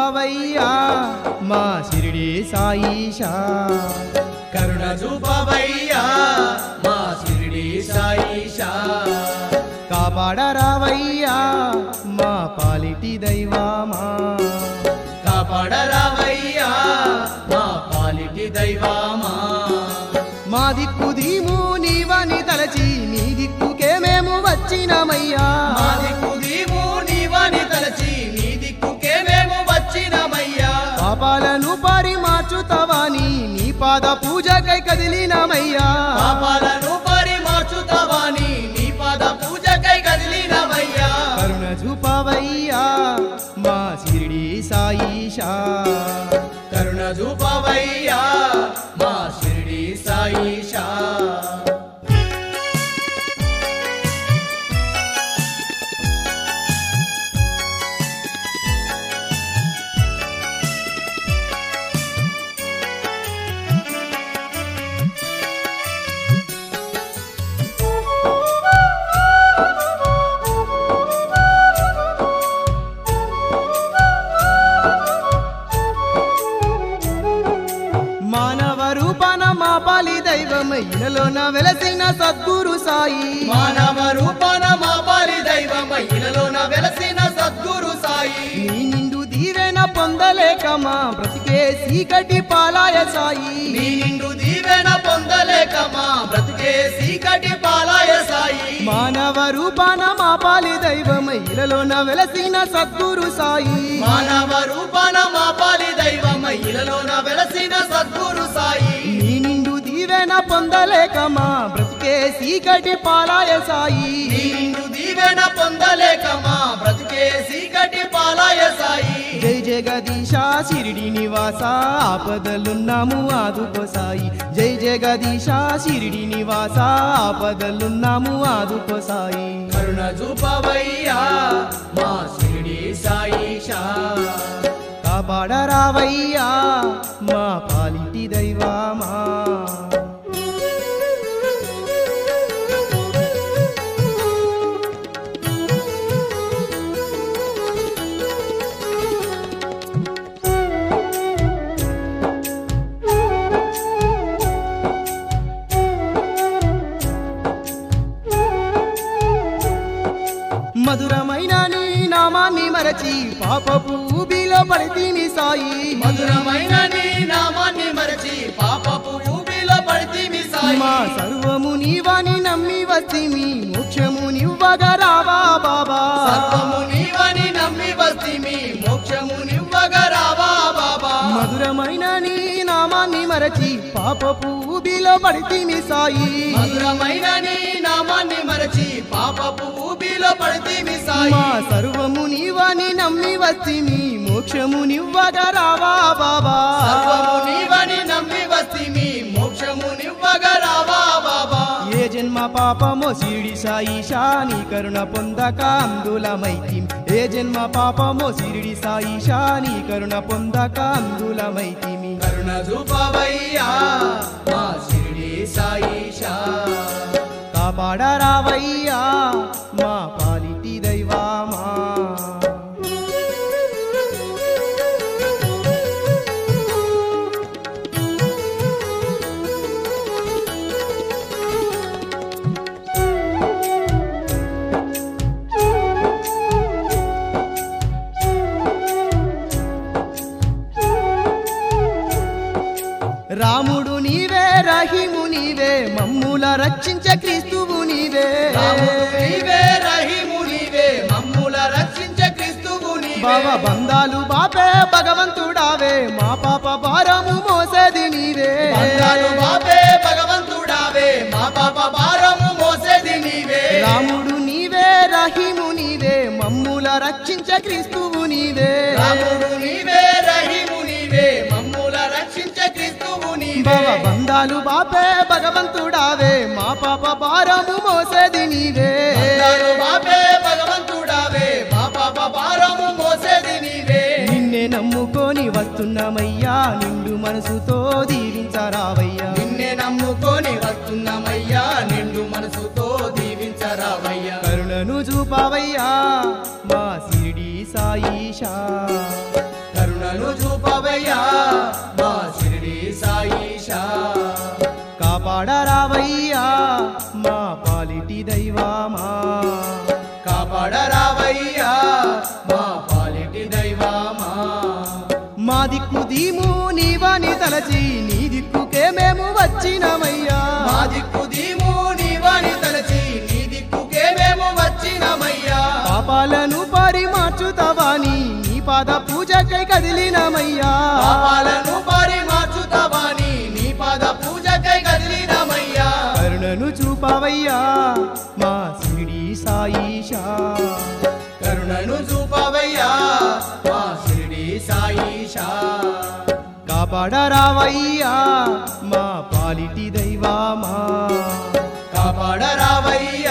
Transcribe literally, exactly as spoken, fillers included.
చూపవయ్యా మా షిరిడి సాయిషా కరుణ చూపవయ్యా మా షిరిడి సాయిషా కాపాడరావయ్యా మా పాలిటి దైవమా కాపాడరావయ్యా మా పాలిటి దైవమా మా దిక్కు దీము నీవని తలచి నీ దిక్కుకే మేము వచ్చినమయ్యా మా దిక్కు దీము నీవని తలచి నీ దిక్కుకే మేము వచ్చినమయ్యా పాపాలను పరిమార్చుతావని నీ పాద పూజకై కదిలినమయ్యా పాపాలను పరిమార్చుతావని నీ పాద పూజకై కదిలినమయ్యా కరుణ చూపవయ్యా మా షిరిడి సాయిషా కరుణ చూపవయ్యా మా షిరిడి సాయిషా మానవ రూపాన మా పాలి దైవమయ్యలోన వెలసిన సద్గురు సాయి మానవ రూపాన మా పాలి దైవమయ్యలోన వెలసిన సద్గురు సాయి నీ నిండు దీవెన పొందలేక మా బ్రతికే సీకటి పాలాయ సాయి నీ నిండు దీవెన పొందలేక మా బ్రతుకే సీకటి పాలాయ సాయి మానవ రూపాన మా పాలి దైవమయ్యలోన వెలసిన సద్గురు సాయి మానవ రూపాన మా పాలి దైవమయ్యలోన వెలసిన సద్గురు సాయి నీ నిండు దీవెన పొందలేక మా బ్రతికే సీకటి పాలాయ సాయి నీ నిండు దీవెన పొందలేక మా బ్రతుకే సీకటి పాలాయ సాయి జై జగదీశ షిరిడి నివాస ఆపదలున్నాము ఆదుకో సాయి జై జగదీశ షిరిడి నివాస ఆపదలున్నాము ఆదుకో సాయి కరుణ చూపవయ్యా మా షిరిడి సాయిషా కాపాడరావయ్యా మా పాలిటి దైవమా మధురమైన నీ నామాన్ని మరచి పాపపు ఊబిలో పడితిమి సాయి మధురమైన నీ నామాన్ని మరచి పాపపు ఊబిలో పడితిమి సాయి మా సర్వము నీవని నమ్మి వస్తిమి మోక్షము నివ్వగా రావా బాబా సర్వము నీవని నమ్మి వస్తిమి మోక్షము నివ్వగా రావా బాబా మధురమైన నీ నామాన్ని మరచి పాపపు ఊబిలో పడితిమి సాయి మధురమైన నీ నామాన్ని మరచి పాపపు ఊబిలో పడితిమి సాయి మా సర్వము నీవని నమ్మి వస్తిమి మోక్షము నివ్వగా రావా బాబా సర్వము నీవని నమ్మి వస్తిమి మోక్షము నివ్వగా రావా బాబా ఏ జన్మ పాపమో షిరిడి సాయిషా నీ కరుణ పొందక అందులమైతిం ఏ జన్మ పాపమో షిరిడి సాయిషా నీ కరుణ పొందక అందులమైతిమి కరుణ చూపవయ్యా మా షిరిడి సాయిషా కాపాడరావయ్యా మా పాలిటి దైవమా రాముడు నీవే రహీము నీవే మమ్ముల రక్షించే క్రీస్తువు నీవే రాముడు నీవే రహీము నీవే మమ్ముల రక్షించే క్రీస్తువు నీవే భవ బంధాలు బాపే భగవంతుడావే మా పాప భారము మోసేది నీవే బంధాలు బాపే భగవంతుడావే మా పాప భారము మోసేది నీవే రాముడు నీవే రహీము నీవే మమ్ముల రక్షించే క్రీస్తువు నీవే రాముడు నీవే రహీము నీవే మమ్ముల రక్షించే క్రీస్తువు నీవే భవ బంధాలు బాపే భగవంతుడావే మా పాప భారము మోసేది నీవే బంధాలు బాపే భగవంతుడావే మా పాప భారము మోసేది నీవే నిన్నే నమ్ముకొని వస్తున్నామయ్యా నిండు మనసుతో దీవించరావయ్యా నిన్నే నమ్ముకొని వస్తున్నామయ్యా నిండు మనసుతో దీవించరావయ్యా కరుణను చూపావయ్యా మా షిరిడి సాయిషా కరుణ పాలిటి దైవమా కాపాడరావయ్యా మా పాలిటి దైవమా మా దిక్కు దీము నీవని తలచి నీ దిక్కుకే మేము వచ్చినమయ్యా మా దిక్కు దీము నీవని తలచి నీ దిక్కుకే మేము వచ్చినమయ్యా పాపాలను పరిమార్చుతావాని నీ పాద పూజకై కదిలినమయ్యా పాపాలను పరిమార్చుతావాని నీ పాద పూజకై కదిలినమయ్యా కరుణను చూపవయ్యా మా సిడి సాయిషా కరుణను చూపవయ్యా మా షిరిడి సాయిషా కాపాడరావయ్యా మా పాలిటి దైవమా కాపాడరావయ్యా